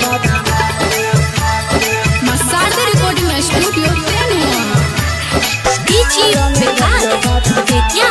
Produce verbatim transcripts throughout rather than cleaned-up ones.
Masada Recording Studio Pichi Vikas Vidya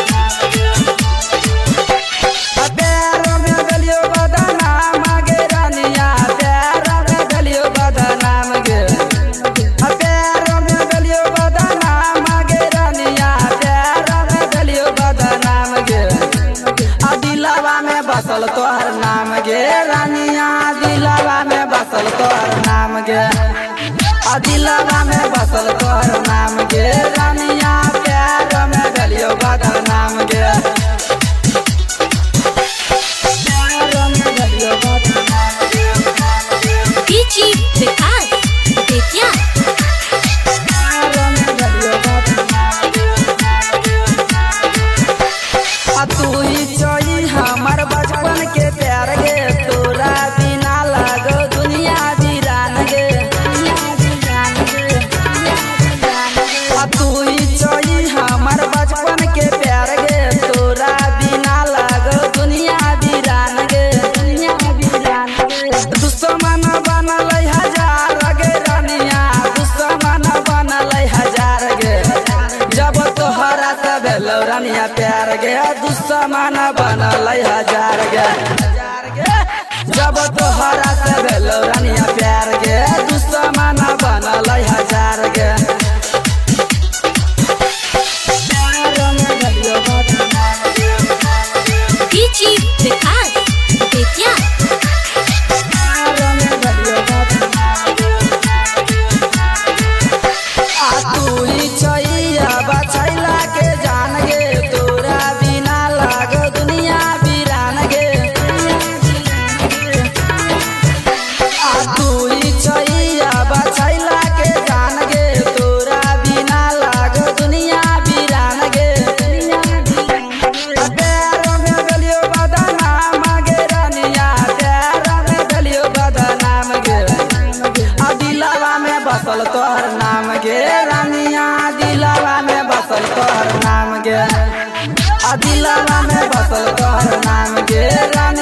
प्यार में गलियो बदनाम गे रानिया प्यार में गलियो बदनाम गे प्यार में गलियो बदनाम गे रानिया प्यार में गलियो बदनाम गे दिलवा में बसल तोहर नाम गे रानिया दिलवा में बसल तोहर नाम गे दिलवा में बसल तोहर नाम गे रानिया प्यार में गलियो बदनाम गे Pichi Vikas Vidya तू ही चोई हमार बचपन के प्यार गे तोरा बिना लागो दुनिया वीरान गे तू ही चोई हमार बचपन के प्यार गे तोरा बिना लागो दुनिया वीरान गे दुश्मन बनल हजार गे रानिया दुश्मन बनल हजार गे जब तोहरा से भेलो रानिया प्यार गे दुश्मन बनल हजार गे जब तोहरा से भेलो रानिया प्यार गे दुश्मन बनल हजार गे Pichi Vikas Vidya तू ही छैया बछैला के जान गे तोरा बिना लागो दुनिया वीरान गे तू ही छैया बछैला के जान गे तोरा बिना लागो दुनिया वीरान गे प्यार में गलियो बदनाम गे रानिया प्यार में गलियो बदनाम गे दिलवा में बसल तोहर नाम गे रानिया दिलवा में बसल तोहर नाम गे दिलवा में बसल तोहर नाम गे रानी